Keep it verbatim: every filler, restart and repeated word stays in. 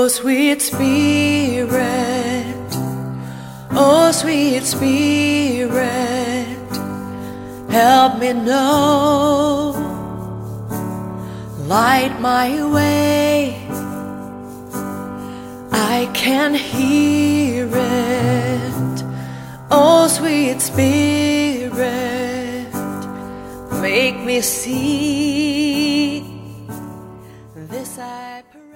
sweet Spirit, oh sweet Spirit, help me know, light my way. I can hear it, oh sweet Spirit, make me see. This I pray.